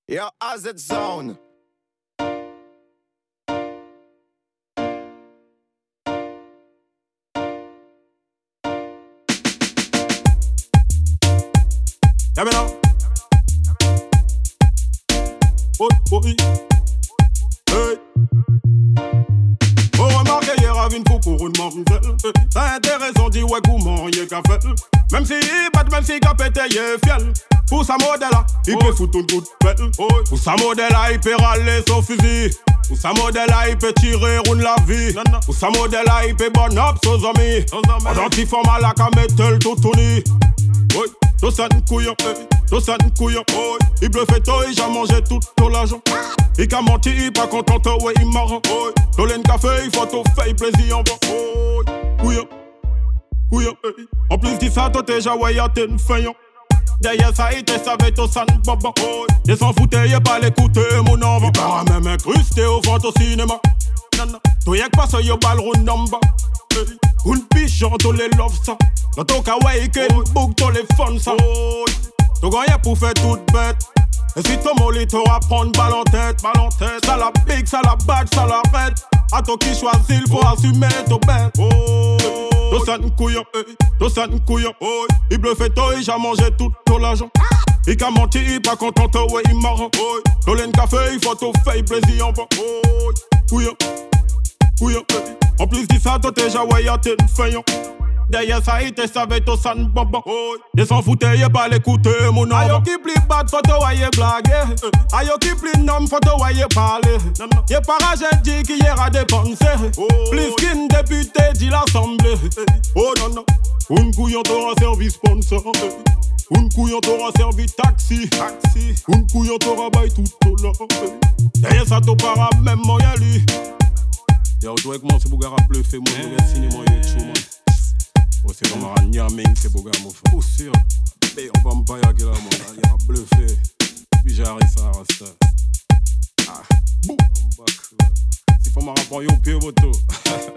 Yo, as it zone. Y'a maintenant. Oh, oh, oui. Hey. Oh, remarquez, hier, à une coucou, une mamzelle. Ça intéressant, dit, ouais, comment y'a qu'a fait. Même si il bat, même si il a pété, y'a fiel. Pour sa modèle, il peut foutre une coup de pelle. Pour sa modèle, il peut râler son fusil. Pour sa modèle, il peut tirer une la vie. Pour sa modèle, il peut bon up ses amis. Pendant qu'il fait mal à la mettre tout tourné. Oui, tout ça une couille, tout ça une couille. Il bluffait toi, il a mangé tout l'argent. Il a menti, il pas content, ouais, il marrant. Dans le café, il faut tout faire plaisir en bas. Couille, couille. En plus de ça, toi déjà, ouais, y'a t'es une feignant. Derrière ça, il te savait tout ça une baba. Il s'en foutait, il pas l'écouter, mon enfant. Il paraît même incrusté au vent au cinéma. Toi, y'a que pas ça, y'a ballon d'amba. Une pigeon, tous les love ça. Dans ton kawaii, que book, tous les fun ça. T'as gagné pour faire toute bête. Et si ton molly t'aura prendre balle en tête. Ça la big, ça la bad, ça la red. À toi qui choisit, il faut assumer ton bête. Tout ça une couille, tout ça une couille. Il bluffait toi, il a mangé tout l'argent. Il a menti, il pas content, ouais, il marrant. Dans le café, il faut tout faire plaisir en bas. Couille, couille. En plus de ça, toi déjà, ouais, y'a t'es une feignant. Derrière ça, il te savait tout ça une baba. Il s'en foutait, il pas l'écouter, mon homme. Ayo qui plie bad, faut te voyer blaguer. Ayo qui plie nom, faut te voyer parler. Y'a pas rage, dit qu'il y aura dépensé. Plus qu'une députée, dit l'assemblée. Oh non, non. Une couillon t'aura servi sponsor. Une couillon t'aura servi taxi. Une couillon t'aura bail tout au long. Derrière ça, t'aura même moyen lui. Yo, tu vois comment c'est Bougara bluffé, moi, je vais signer mon YouTube, man. Oh, c'est comme un Niaming, c'est Bougara, mon frère. Oh, sûr. Mais on va me payer là, mon gars, il a bluffé. Puis j'arrive à Rasta. Ah, boum, on back. C'est pour me rappeler au pied, moto.